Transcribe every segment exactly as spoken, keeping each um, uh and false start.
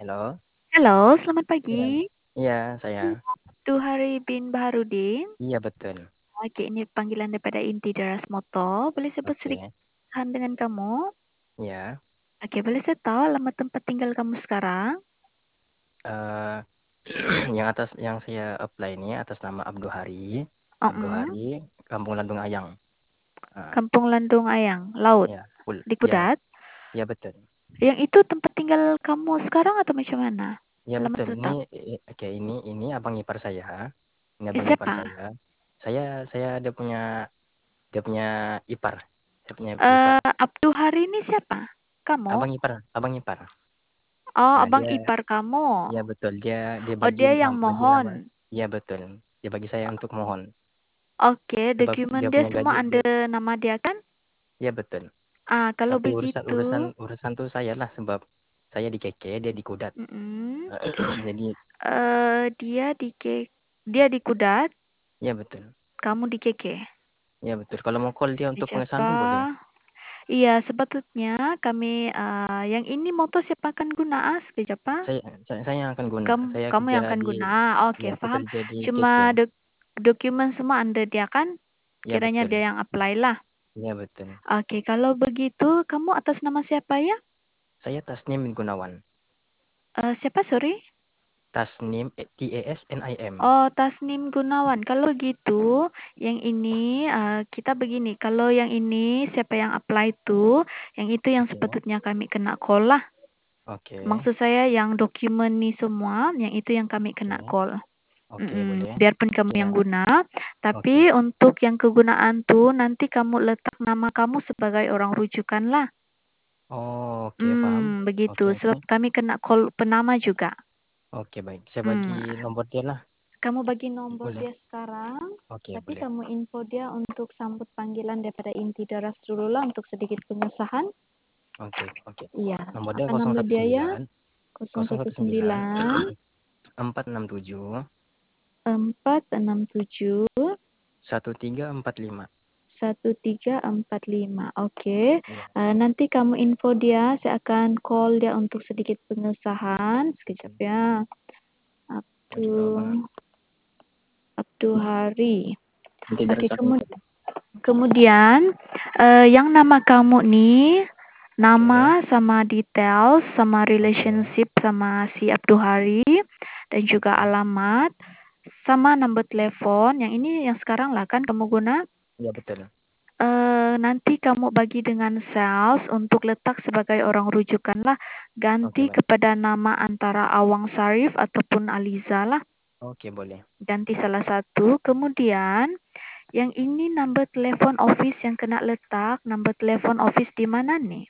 Halo. Halo, selamat Iya. pagi. Iya, saya. Abduhari bin Baharudin. Iya, betul. Oke, ini panggilan daripada inti Deras Motor. Boleh sebut sedikit Oke. dengan kamu? Iya. Oke, boleh saya tahu alamat tempat tinggal kamu sekarang? Eh, yang atas yang saya apply ini atas nama Abduhari. Mm-mm. Abduhari, Kampung Landung Ayang. Ah, Kampung Landung Ayang, Laut, ya, full. di Ya, Kudat. ya betul. Yang itu tempat tinggal kamu sekarang atau macam mana? Ya Alamat betul. Ini tetap. eh, oke, ini ini abang ipar saya. Ini Eh, abang ipar siapa? saya. Saya saya dia punya dia punya ipar. Saya punya ipar. Eh, Abduhari ini siapa? Kamu? Abang ipar, abang ipar. Oh, Nah, abang dia ipar kamu. ya betul. Dia dia Oh, bagi dia yang nam- bagi nama. mohon. Ya betul. Dia bagi saya untuk mohon. Oke, Sebab dokumen dia dia punya semua gaji ada dia, nama dia kan? ya betul. Ah, kalau Tapi urusan begitu, urusan urusan tuh saya lah, sebab saya di Keke, dia di Kudat. mm-mm. Jadi Eh, dia di ke dia di Kudat, ya betul. kamu di Keke. Ya betul. Kalau mau call dia untuk pengesahan Siapa? tuh boleh. Iya, sebetulnya kami eh, yang ini motor siapa akan guna as siapa? Saya saya, saya yang akan guna. Kamu Saya kamu kerja yang akan di guna. Oke, ya saya paham. kerja di Keke. Cuma dok dokumen semua Anda dia kan? Ya Kiranya betul. dia yang apply lah. Ya betul. Oke, kalau begitu kamu atas nama siapa ya? Saya Tasnim bin Gunawan. Eh, siapa, sorry? Tasnim eh, T A S N I M. Oh, Tasnim Gunawan. Kalau gitu, yang ini uh, kita begini. Kalau yang ini siapa yang apply tuh, yang itu yang Oke. sepatutnya kami kena call lah. Oke. Maksud saya yang dokumen ni semua, yang itu yang kami kena Oke. call. Oke, Mm-mm. boleh. Biarpun kamu Kira yang guna, oke. tapi untuk yang kegunaan tuh nanti kamu letak nama kamu sebagai orang rujukan lah. Oh, oke, paham. Hmm, begitu. Oke, oke. Sebab kami kena call penama juga. Oke, baik. Saya bagi Hmm, nomor dia lah. Kamu bagi nomor Boleh. dia sekarang, Oke, tapi boleh. kamu info dia untuk sambut panggilan daripada inti daras dulu lah untuk sedikit pengesahan. Oke, oke. Iya, Nomor dia apa nombor dia ya? nol satu sembilan nol satu nol satu sembilan sembilan empat enam tujuh empat enam tujuh satu tiga empat lima. satu tiga empat lima. Oke, Iya. uh, nanti kamu info dia, saya akan call dia untuk sedikit pengesahan. Oke. Sekejap ya. Kasih tahu Bang. Abdul Abdul Hari. Nanti Oke, terusak kamu nanti. kemudian eh, yang nama kamu nih, Oke. nama sama details sama Oke. relationship sama si Abduhari dan juga Oke. alamat sama nomor telepon. Yang ini yang sekarang lah kan kamu guna. Iya, betul. Eh, nanti kamu bagi dengan sales untuk letak sebagai orang rujukan lah. Oke, Ganti baik. kepada nama antara Awang Sarif ataupun Aliza lah. Oke, boleh. Ganti salah satu. Kemudian yang ini number telepon office yang kena letak, number telepon office di mana nih?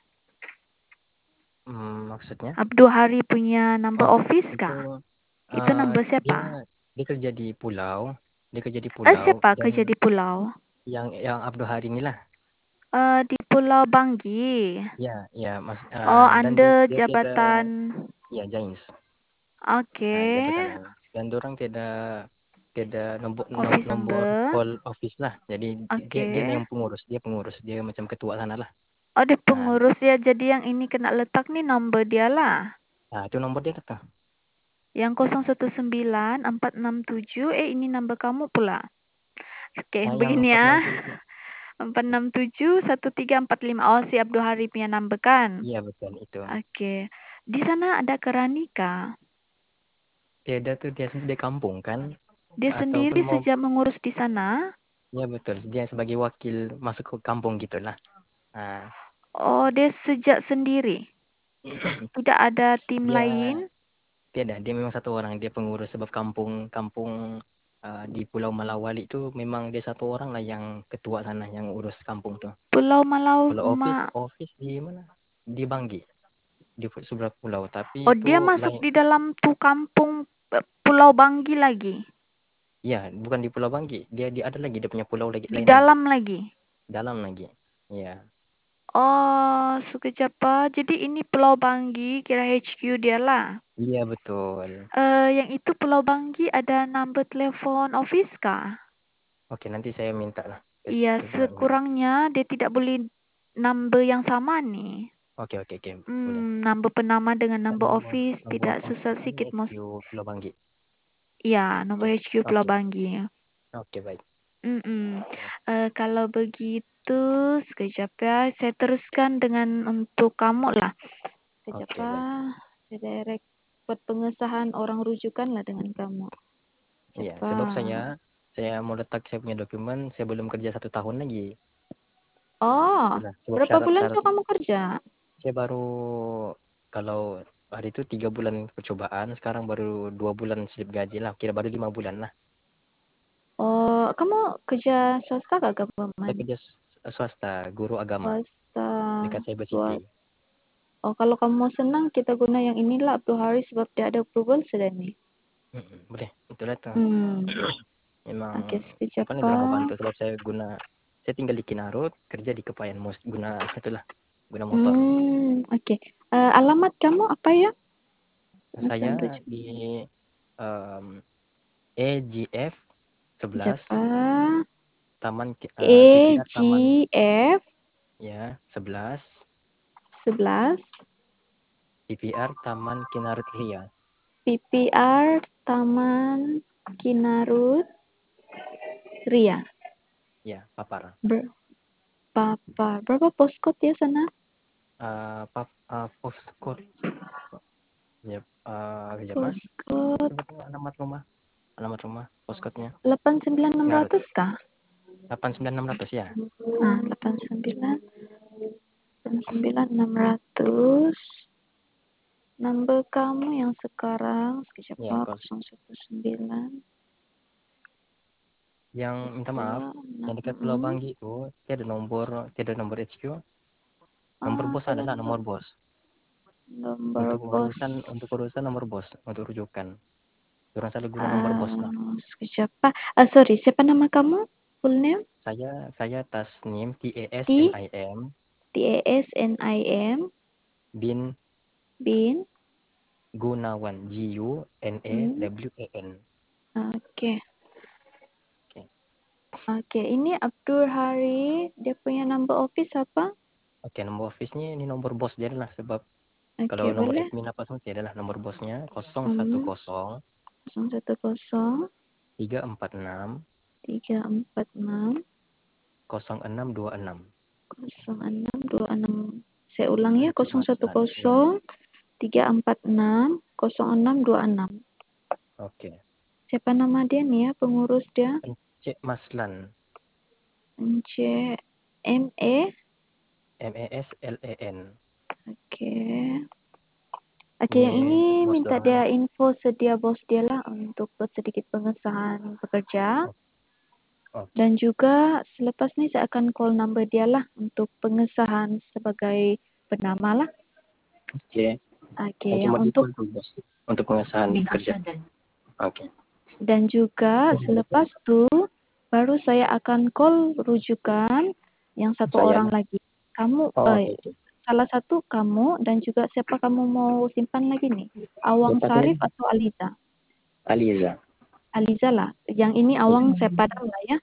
Hmm, maksudnya? Abdul Hari punya number Oh, office itu kah? Itu eh number dia siapa? dia kerja di pulau. Dia kerja di Eh, pulau siapa yang kerja di pulau? yang yang Abdul Hari inilah. Eh, di Pulau Banggi. Ya, ya, Mas. Oh, Eh, dan dia Anda dia tidak jabatan. ya Jains. Oke. Nah, jabatan lain. Dan orang tidak tidak nombor nom- Office nomor number. call office lah. Jadi dia dia Oke. yang pengurus, dia pengurus, dia macam ketua sana lah. Oh, di Nah, pengurus ya. Jadi yang ini kena letak nih nomor dia lah. nah itu nomor dia tuh. Yang nol satu sembilan empat enam tujuh. Eh, ini number kamu pula. Oke, Nah, yang begini empat ya. enam tujuh. empat enam tujuh satu tiga empat lima. Oh, si Abdul Hari punya number kan? Iya, betul itu. Oke. Di sana ada Keranika. Dia ada tuh dia sendiri di kampung kan, Dia ataupun sendiri mau sejak mengurus di sana. ya betul, dia sebagai wakil masuk ke kampung gitulah. Nah, Oh, dia sejak sendiri. Tidak ada tim dia lain. tidak, dia memang satu orang, dia pengurus sebab kampung kampung uh, di Pulau Malawali itu memang dia satu orang lah yang ketua sana yang urus kampung tuh. Pulau Malau Kalau Ma. office office di mana? Di Banggi, di sebelah pulau, tapi Oh, itu dia masuk lain. di dalam tuh kampung eh, Pulau Banggi lagi. Ya, bukan di Pulau Banggi, dia di ada lagi, dia punya pulau lagi Di lain lagi, dalam lagi. dalam lagi. Ya, Oh, sekejap Pak. Jadi ini Pulau Banggi, kira H Q dia lah. iya betul. Eh, yang itu Pulau Banggi ada number telepon office kah? Oke, nanti saya minta lah. Iya, Saya coba minta. sekurangnya dia tidak boleh number yang sama nih. Oke oke oke, boleh. Hmm, number penama dengan number Nomor office nomor tidak susah office ini sikit, Mos. H Q Pulau Banggi. Ya, nomor Oke H Q Pulau oke Banggi. oke baik. Mm-mm. Eh, kalau begitu, sekejap ya. Saya teruskan dengan untuk kamu lah. Sekejap Oke baik. ah. Saya direct buat pengesahan orang rujukan lah dengan kamu. Iya, Siapa? sebab saya saya mau letak saya punya dokumen, saya belum kerja satu tahun lagi. Oh, Itulah sebab berapa bulan syarat-syarat tuh kamu kerja? saya baru kalau hari itu tiga bulan percobaan, sekarang baru dua bulan slip gaji lah, kira baru lima bulan lah. Oh, kamu kerja swasta kah Saya government? kerja swasta, guru agama Swasta. dekat Cyber City. Buat. Oh, kalau kamu mau senang, kita guna yang inilah Abdul Haris sebab dia ada approval sudah nih. Mm-mm, boleh, itulah tuh. Hmm. Memang Oke, sekejap apa nih orang ah. bantu sebab saya guna saya tinggal di Kinarut, kerja di Kepayan Mus guna itulah guna motor. Hmm, oke. Eh, alamat kamu apa ya? Saya Pemesan rujuk. di um, E G F Sekejap sebelas ah. Taman uh, T P R Taman E G F ya sebelas sebelas T P R Taman Kinarut Ria. P P R Taman Kinarut Ria. Ya, papar. Berapa? Berapa postcode ya sana? Uh, pap, uh, postcode ya uh, kejap ah. Postcode Coba tengok alamat rumah. Alamat rumah postcode-nya. delapan sembilan enam Kinarut. ratus kah? delapan sembilan enam ratus ya. Nah, delapan sembilan delapan sembilan enam ratus. Number kamu yang sekarang sekejap Ya, ah, kos. nol satu sembilan Yang minta maaf, yang dekat Pulau enam. Banggi itu tiada nomor, tiada nomor H Q. Nomor Ah, bos tidak adalah nomor bos. nomor Untuk bos. urusan untuk urusan nomor bos, untuk rujukan. Orang salah guna nomor bos lah. Uh, sekejap ah. Uh, sorry, siapa nama kamu? Full name? Saya saya Tasnim T A S N T I M T A S N I M bin bin. Gunawan G U N A Hmm. W A N. Oke. Okay. Oke. Oke, okay. Ini Abdul Hari, dia punya number office apa? Oke, nomor office-nya ini nomor bos dia lah sebab Oke, kalau okay, nomor boleh. admin apa semua adalah nomor bosnya nol satu Hmm. nol nol satu nol tiga empat enam tiga empat enam nol enam dua enam. nol enam dua enam. Saya ulang ya, Encik nol satu Maslan. Ya. nol tiga empat enam nol enam dua enam. Oke. Siapa nama dia nih ya, pengurus dia? Encik Maslan. Encik M E M E S L E N. Oke. Oke, Ini yang ini bos minta dorang. dia info sedia bos dia lah untuk buat sedikit pengesahan pekerja. Oke. Dan juga selepas ni saya akan call number dia lah untuk pengesahan sebagai penama lah. Oke. Oke, Yang yang cuma untuk default tuh bos untuk pengesahan kerja. Oke. dan juga selepas tu baru saya akan call rujukan yang satu Saya orang lah. lagi. Kamu Oh, eh, oke. Okay. salah satu kamu dan juga siapa kamu mau simpan lagi nih? Awang Siapa Sarif tadi? atau Aliza? Aliza. Aliza lah. Yang ini Awang saya padam lah ya.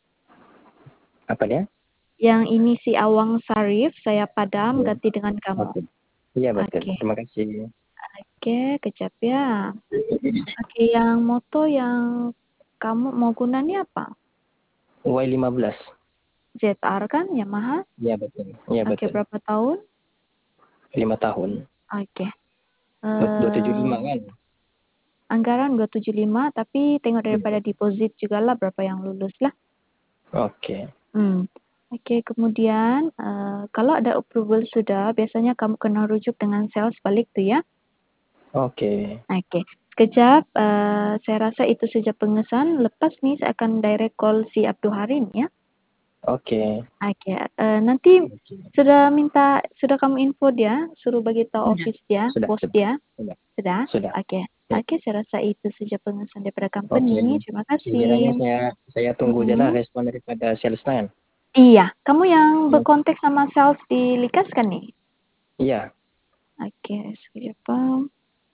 Apa dia? Yang ini si Awang Sarif saya padam Ya. ganti dengan kamu. Oke. Iya betul. Oke. Terima kasih. Oke, kejap ya. Oke, yang moto yang kamu mau guna ni apa? Y lima belas. Z R kan, Yamaha? Iya betul. Iya Oke, betul. berapa tahun? Lima tahun. Oke. Dua tujuh Uh, lima kan? anggaran dua tujuh lima, tapi tengok daripada deposit juga lah berapa yang lulus lah. Oke. Hmm. Oke, kemudian uh, kalau ada approval sudah, biasanya kamu kena rujuk dengan sales balik tu ya. Oke. Oke, sekejap. Uh, saya rasa itu saja pengesahan. Lepas ni saya akan direct call si Abdul Harim ya. Oke. Oke, uh, nanti Oke. sudah minta, sudah kamu info dia, suruh bagi tahu office dia, Sudah. bos Sudah. dia. Sudah. Sudah? Sudah. Oke. Ya. Oke, saya rasa itu saja pengesahan daripada Oke. company. Terima Kiranya kasih. saya saya tunggu je lah Mm-mm. respon daripada salesman. Iya, kamu yang Ya. berkontak sama sales di Likas kan nih? Iya. Oke, sekejap. Bang.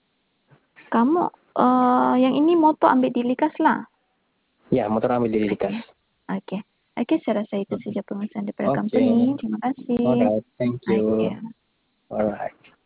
Kamu uh, yang ini moto ambil di Likas lah. Ya, motor ambil di Oke. Likas. Oke. Oke, saya rasa itu Oke. saja pengesahan daripada Oke. company. Terima kasih. Alright, thank you. Oke. Alright.